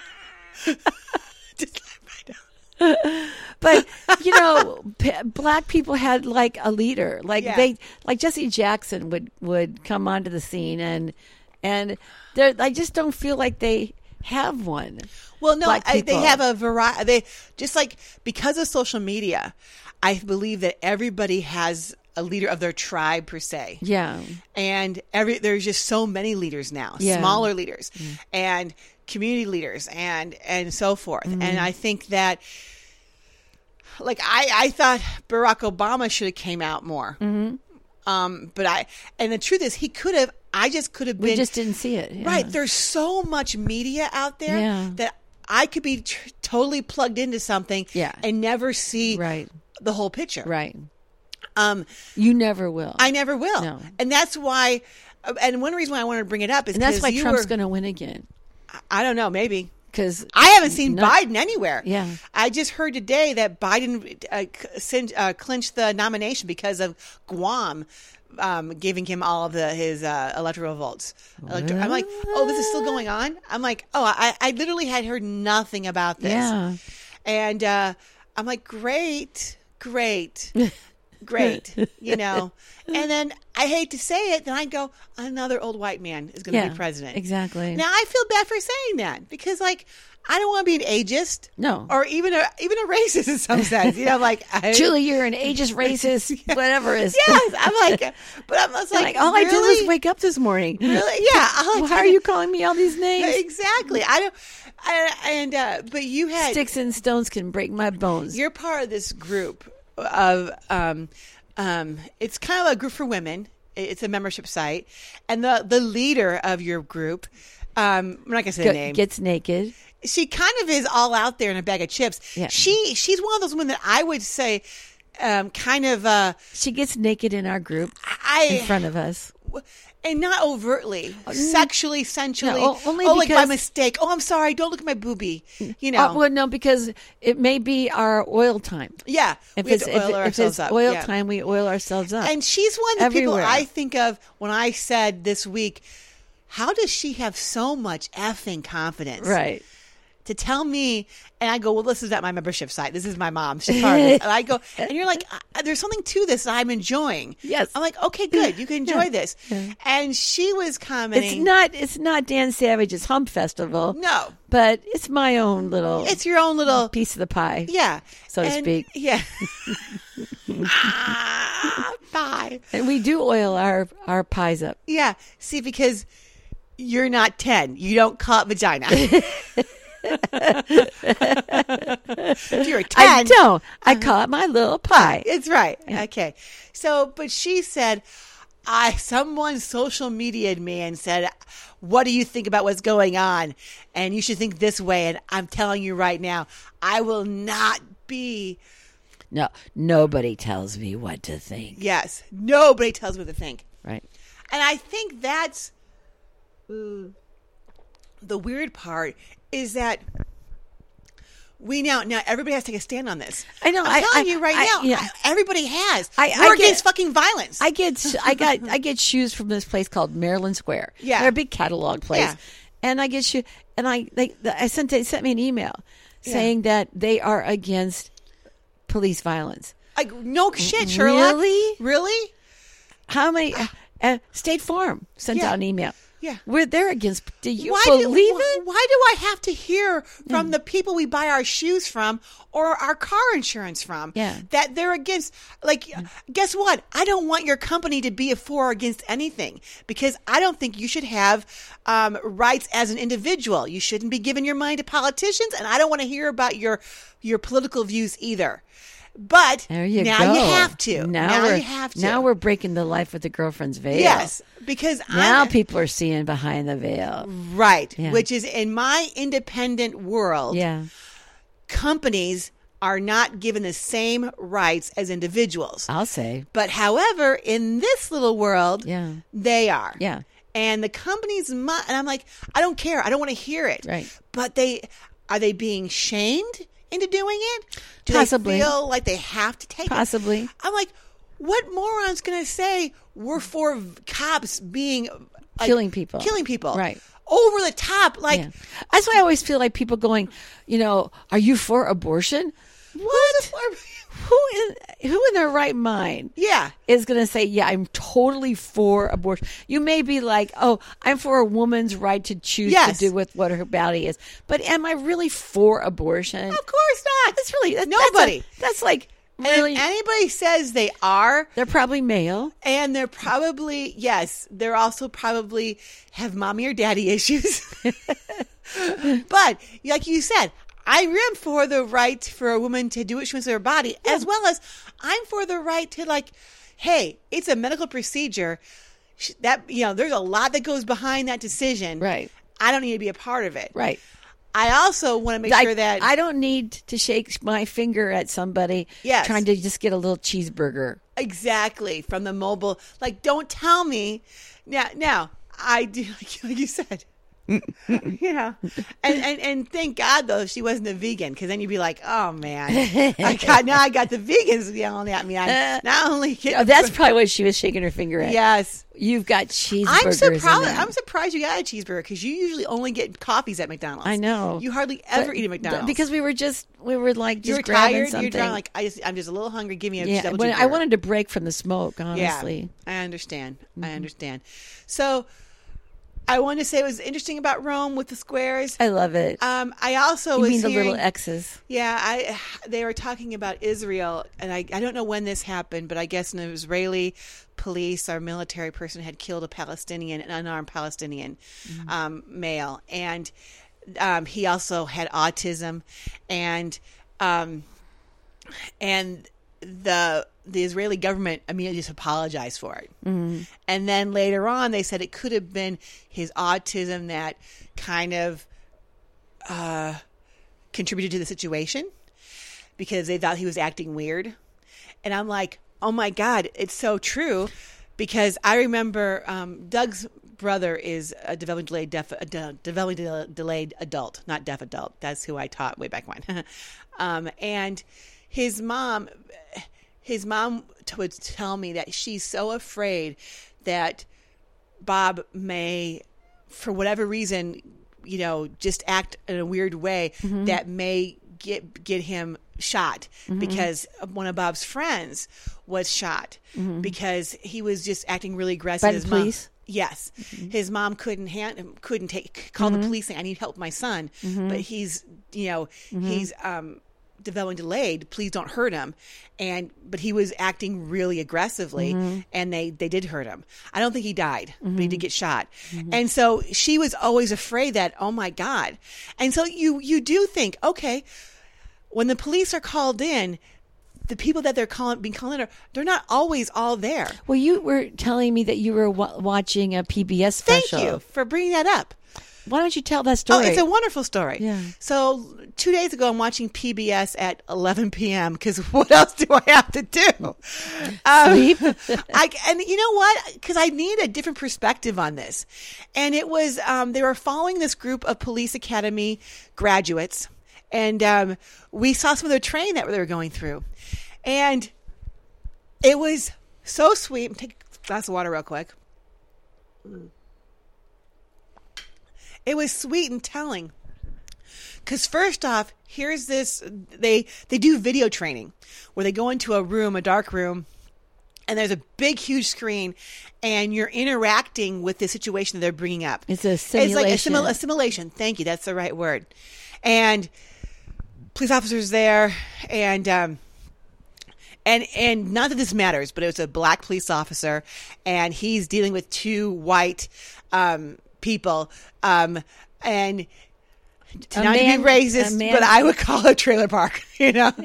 Just let right now. But black people had like a leader. Like Yeah. Jesse Jackson would come onto the scene, and I just don't feel like they have one. Well, no, Black they people. have a variety. They just like, because of social media, I believe that everybody has a leader of their tribe per se. Yeah. And there's just so many leaders now, Yeah. smaller leaders and community leaders and so forth. And I think that, like, I thought Barack Obama should have came out more. But and the truth is, he could have. I just could have been. We just didn't see it. Yeah. Right. There's so much media out there Yeah. that I could be totally plugged into something Yeah. and never see Right. the whole picture. Right. You never will. I never will. No. And that's why, and one reason why I wanted to bring it up is and that's because why Trump's going to win again. I don't know, maybe. Because I haven't seen Biden anywhere. Yeah. I just heard today that Biden clinched the nomination because of Guam giving him all of his electoral votes. I'm like, oh, this is still going on? I'm like, oh, I literally had heard nothing about this. Yeah. And I'm like, great. And then I hate to say it, then I go, another old white man is going to be president. Exactly. Now I feel bad for saying that because, like, I don't want to be an ageist, No. or even a racist in some sense. Julie, you're an ageist, racist, whatever it is. Yes, I'm like, but I'm just like, all I did really? was wake up this morning. Really? Yeah. Well, how are you calling me all these names? Exactly. But you had Sticks and stones can break my bones. You're part of this group of it's kind of a group for women. It's a membership site, and the leader of your group, I'm not gonna say the name. Gets naked. She kind of is all out there in a bag of chips. Yeah. She's one of those women that I would say, She gets naked in our group in front of us. and not overtly, sexually, sensually. No, only like by because- mistake. Oh, I'm sorry. Don't look at my boobie. You know. Well, no, because it may be our oil time. Yeah. If we have it's to oil ourselves it's up. oil Yeah. time, we oil ourselves up. And she's one of the people Everywhere. I think of when I said this week, how does she have so much effing confidence? Right. to tell me, and I go, well, this is not my membership site. This is my mom. She's part of this. And I go, and you're like, there's something to this that I'm enjoying. Yes. I'm like, okay, good. You can enjoy this. And she was commenting. It's not Dan Savage's Hump Festival. No. But it's my own little. It's your own little piece of the pie. Yeah. So to speak. Yeah. Pie. And we do oil our pies up. Yeah. See, because you're not 10. You don't call it vagina. If you're 10. I don't. I call it my little pie. It's right. Yeah. Okay. So, but she said, someone social media'd me and said, what do you think about what's going on? And you should think this way. And I'm telling you right now, I will not be. No, nobody tells me what to think. Yes. Nobody tells me what to think. Right. And I think that's the weird part is that we now everybody has to take a stand on this. I know. I'm telling you right now, yeah. everybody has. We're We're against fucking violence. I get shoes from this place called Maryland Square. Yeah. They're a big catalog place. Yeah. And I get shoes, and they sent me an email saying that they are against police violence. Like, no shit, Sherlock. Really? How many? State Farm sent out an email. Yeah. They're against. Do you believe it? Why do I have to hear from the people we buy our shoes from or our car insurance from that they're against? Like, guess what? I don't want your company to be for or against anything because I don't think you should have rights as an individual. You shouldn't be giving your money to politicians, and I don't want to hear about your political views either. But there you now go. You have to. Now you have to. Now we're breaking the life with the girlfriend's veil. Yes, because now people are seeing behind the veil. Right, which is in my independent world. Yeah, companies are not given the same rights as individuals. I'll say. But however, in this little world, they are. Yeah. And the companies, and I'm like, I don't care. I don't want to hear it. Right. But are they being shamed into doing it? Do Possibly. they feel like they have to take Possibly. it? I'm like, what moron's going to say we're for cops being killing people? Right. Over the top. Like, that's why I always feel like people going, are you for abortion? What? Who in their right mind is going to say, I'm totally for abortion? You may be like, oh, I'm for a woman's right to choose to do with what her body is. But am I really for abortion? Of course not. That's really nobody. That's like really. And if anybody says they are, they're probably male. And they're probably, they're also probably have mommy or daddy issues. But like you said, I am for the right for a woman to do what she wants with her body, as well as I'm for the right to hey, it's a medical procedure. That there's a lot that goes behind that decision. Right. I don't need to be a part of it. Right. I also want to make sure that I don't need to shake my finger at somebody trying to just get a little cheeseburger. Exactly, from the mobile. Like, don't tell me now. I do, like you said. And thank God though she wasn't a vegan, because then you'd be like, oh man, I got the vegans yelling at me. I not only that's probably what she was shaking her finger at. Yes, you've got cheeseburgers. I'm surprised you got a cheeseburger, because you usually only get coffees at McDonald's. I know you hardly ever eat at McDonald's because we were like you were tired. Something. You're like I'm just a little hungry. Give me a double cheeseburger. I wanted to break from the smoke. Honestly, I understand. Mm-hmm. I understand. So. I wanted to say it was interesting about Rome with the squares. I love it. I also you was mean the hearing, little X's. Yeah, they were talking about Israel, and I don't know when this happened, but I guess an Israeli police or military person had killed an unarmed Palestinian male, and he also had autism, and the Israeli government immediately just apologized for it. Mm-hmm. And then later on, they said it could have been his autism that kind of contributed to the situation, because they thought he was acting weird. And I'm like, oh my God, it's so true. Because I remember Doug's brother is a developmentally delayed adult, not deaf adult. That's who I taught way back when. And his mom would tell me that she's so afraid that Bob may, for whatever reason, just act in a weird way that may get him shot, because one of Bob's friends was shot because he was just acting really aggressive. By the His mom- police? Yes, his mom couldn't call the police saying, "I need help with my son," but he's developing delayed. Please don't hurt him. But he was acting really aggressively, and they did hurt him. I don't think he died, but he did get shot. And so she was always afraid that, oh my God. And so you do think, okay, when the police are called in, the people that they're being called in, they're not always all there. Well, you were telling me that you were watching a PBS special. Thank you for bringing that up. Why don't you tell that story? Oh, it's a wonderful story. Yeah. So 2 days ago, I'm watching PBS at 11 p.m. because what else do I have to do? Sleep. And you know what? Because I need a different perspective on this. And it was, they were following this group of police academy graduates. And we saw some of their training that they were going through. And it was so sweet. Take a glass of water real quick. It was sweet and telling. Because first off, here's this, they do video training where they go into a dark room, and there's a big, huge screen, and you're interacting with the situation that they're bringing up. It's a simulation. It's like a simulation. Thank you. That's the right word. And police officers there, and not that this matters, but it was a black police officer, and he's dealing with two white people, and not to be racist, but I would call it a trailer park. That's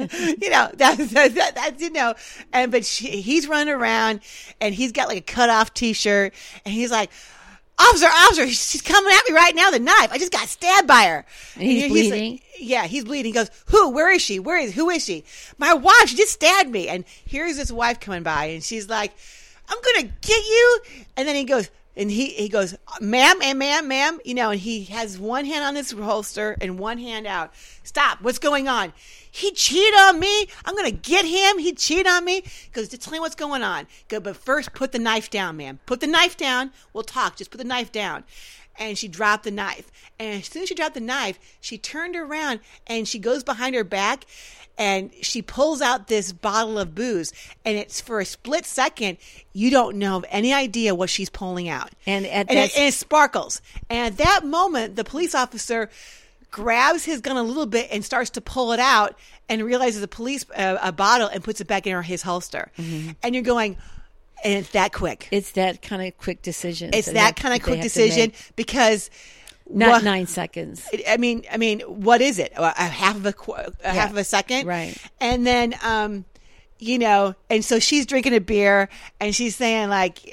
but he's running around, and he's got like a cut off T-shirt, and he's like, Officer, she's coming at me right now, the knife. I just got stabbed by her. And he's bleeding? He's bleeding. He goes, who? Where is she? Who is she? My wife, she just stabbed me. And here's his wife coming by, and she's like, I'm going to get you. And then he goes, ma'am, and he has one hand on his holster and one hand out. Stop. What's going on? He cheated on me. I'm going to get him. He cheated on me. He goes, just tell me what's going on. Go, but first, put the knife down, ma'am. Put the knife down. We'll talk. Just put the knife down. And she dropped the knife. And as soon as she dropped the knife, she turned around and she goes behind her back and she pulls out this bottle of booze. And it's for a split second, you don't know of any idea what she's pulling out. And it sparkles. And at that moment, the police officer grabs his gun a little bit and starts to pull it out and realizes a bottle and puts it back in his holster. And you're going, and it's that quick. It's that kind of quick decision. It's that kind of quick decision because not 9 seconds. I mean, what is it? A half of a second, right? And then, and so she's drinking a beer and she's saying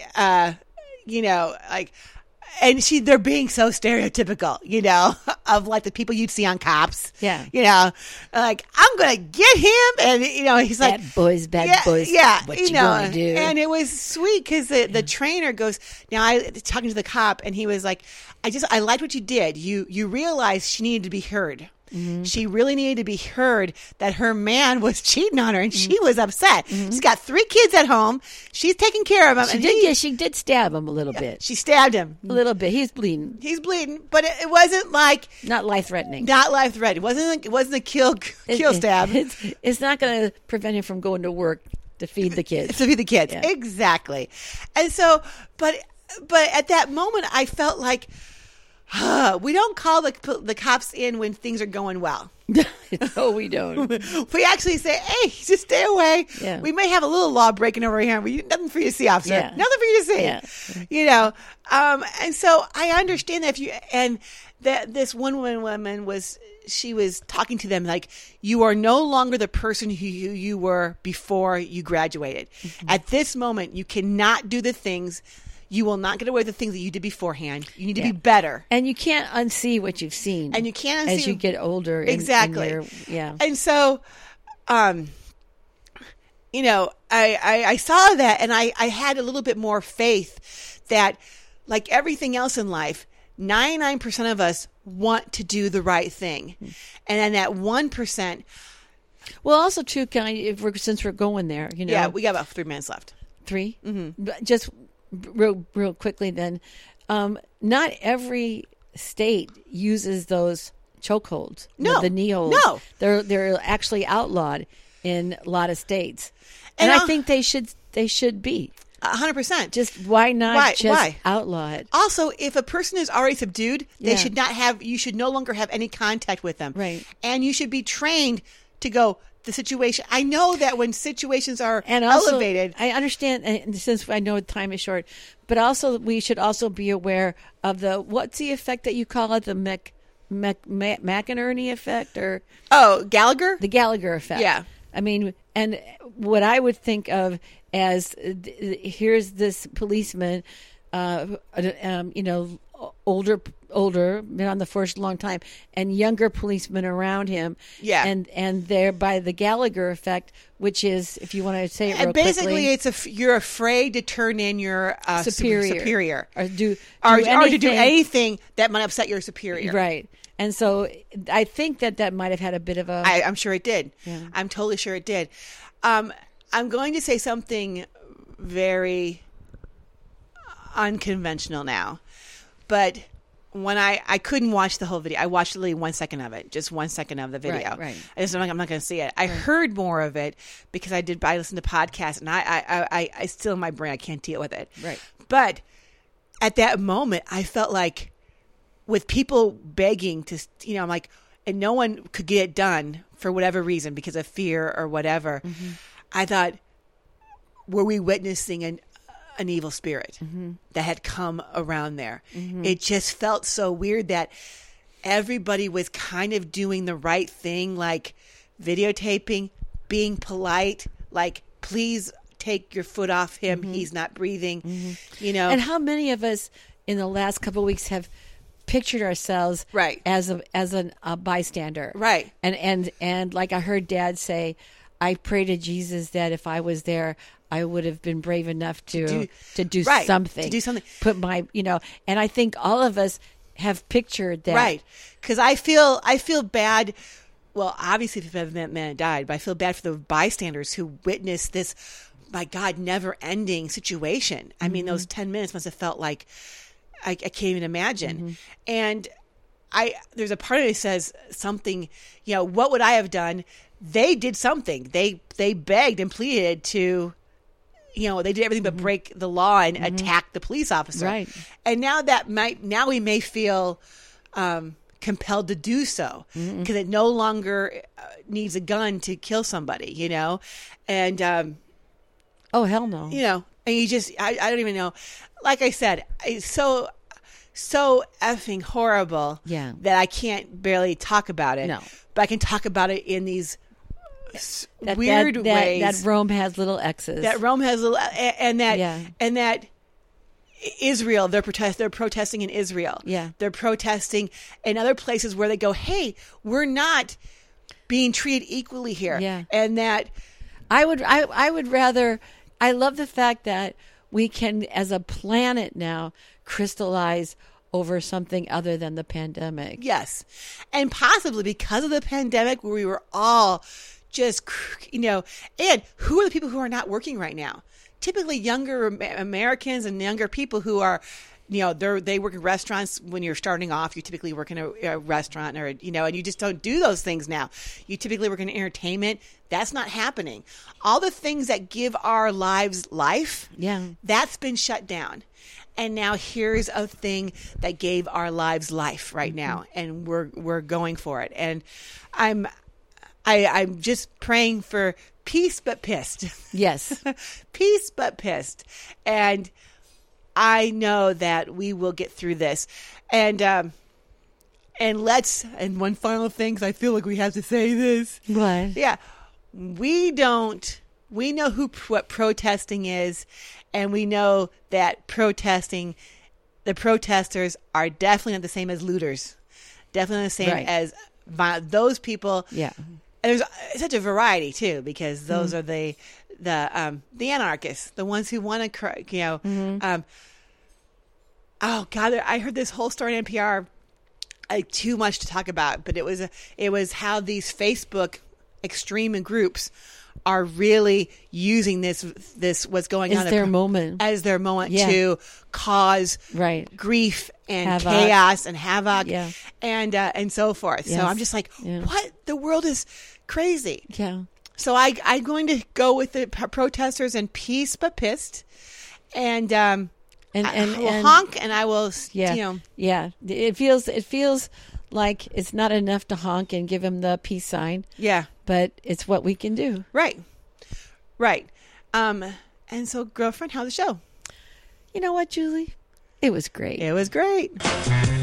and they're being so stereotypical, of like the people you'd see on Cops. Yeah. Like, I'm going to get him. And, he's like, bad boys. Yeah. What you going to do? And it was sweet because the trainer goes, talking to the cop, and he was like, I liked what you did. You realized she needed to be heard. Mm-hmm. She really needed to be heard that her man was cheating on her, and she was upset. She's got 3 kids at home. She's taking care of them. She did stab him a little bit. She stabbed him a little bit. He's bleeding, but it wasn't like not life threatening. It wasn't a kill stab. It's not going to prevent him from going to work to feed the kids. Yeah. Exactly. And so, but at that moment, I felt like. We don't call the cops in when things are going well. No, we don't. We actually say, hey, just stay away. Yeah. We may have a little law breaking over here. Nothing for you to see, officer. Yeah. Nothing for you to see. Yeah. And so I understand that this one woman was talking to them like, you are no longer the person who you were before you graduated. Mm-hmm. At this moment, you cannot do the things. You will not get away with the things that you did beforehand. You need to be better. And you can't unsee what you've seen. And you can't unsee. As you get older. Exactly. And so, I saw that, and I had a little bit more faith that, like everything else in life, 99% of us want to do the right thing. And then that 1%. Well, also, too, since we're going there, Yeah, we got about 3 minutes left. 3? Mm-hmm. Just real quickly then, not every state uses those chokeholds. No. The knee holds. No. They're actually outlawed in a lot of states. And And I think they should be. 100%. Just why not Why? outlaw it? Also, if a person is already subdued, they Yeah. should not have. You should no longer have any contact with them. Right. And you should be trained to go. The situation. I know that when situations are And also, elevated, I understand, and since I know time is short, but also we should also be aware of what's the effect that you call it, the McInerney effect, or Gallagher. the Gallagher effect. Yeah. I mean, and what I would think of as here's this policeman, older, been on the force a long time, and younger policemen around him. Yeah. And thereby the Gallagher effect, which is, if you want to say it real And basically, quickly, you're afraid to turn in your superior, or to do anything that might upset your superior. Right. And so I think that might have had a bit of a... I'm sure it did. Yeah. I'm totally sure it did. I'm going to say something very unconventional now, but when I couldn't watch the whole video. I watched literally 1 second of it, just 1 second of the video. Right. I'm not going to see it. I heard more of it because I listened to podcasts, and I still in my brain I can't deal with it. Right. But at that moment, I felt like with people begging to, I'm like, and no one could get it done for whatever reason because of fear or whatever. Mm-hmm. I thought, were we witnessing an evil spirit that had come around there? Mm-hmm. It just felt so weird that everybody was kind of doing the right thing, like videotaping, being polite, like, please take your foot off him. Mm-hmm. He's not breathing, And how many of us in the last couple of weeks have pictured ourselves right. as a bystander, right? And like I heard Dad say, I pray to Jesus that if I was there, I would have been brave enough to do right, something, to do something. Put my, and I think all of us have pictured that, right? Because I feel bad. Well, obviously, if that man died, but I feel bad for the bystanders who witnessed this, my God, never-ending situation. I mean, those 10 minutes must have felt like I can't even imagine. Mm-hmm. And there's a part of it that says something, what would I have done? They did something. They begged and pleaded to, they did everything but break the law and attack the police officer. Right. And now we may feel compelled to do so because it no longer needs a gun to kill somebody, and oh, hell no. And you just, I don't even know. Like I said, it's so effing horrible that I can't barely talk about it. No. But I can talk about it in these weird ways. That Rome has little X's. That Rome has little, and that Israel, they're protesting in Israel. Yeah. They're protesting in other places where they go, hey, we're not being treated equally here. Yeah. And that I would rather, I love the fact that we can, as a planet now, crystallize over something other than the pandemic. Yes. And possibly because of the pandemic where we were all just, and who are the people who are not working right now? Typically younger Americans and younger people who are, they work in restaurants. When you're starting off, you typically work in a restaurant and you just don't do those things now. You typically work in entertainment. That's not happening. All the things that give our lives life, that's been shut down. And now here's a thing that gave our lives life right now, and we're going for it. And I'm just praying for peace, but pissed. Yes, peace, but pissed. And I know that we will get through this. And one final thing, because I feel like we have to say this. What? Yeah, we know what protesting is. And we know that the protesters are definitely not the same as looters. Definitely the same as those people. Yeah. And there's such a variety too, because those are the anarchists, the ones who want to, oh God, I heard this whole story on NPR. Too much to talk about, but it was how these Facebook extreme groups are really using this what's going on Is their moment. as their moment Yeah. to cause Right. grief and Havoc. chaos and havoc Yeah. and so forth. So Yes. I'm just like, Yeah. what? The world is crazy. Yeah. So I'm going to go with the protesters and peace but pissed. And I will honk and I will, Yeah. you know. Yeah. It feels like it's not enough to honk and give him the peace sign, Yeah. but it's what we can do. Right. And so, girlfriend, how's the show? You know what, Julie? It was great. It was great.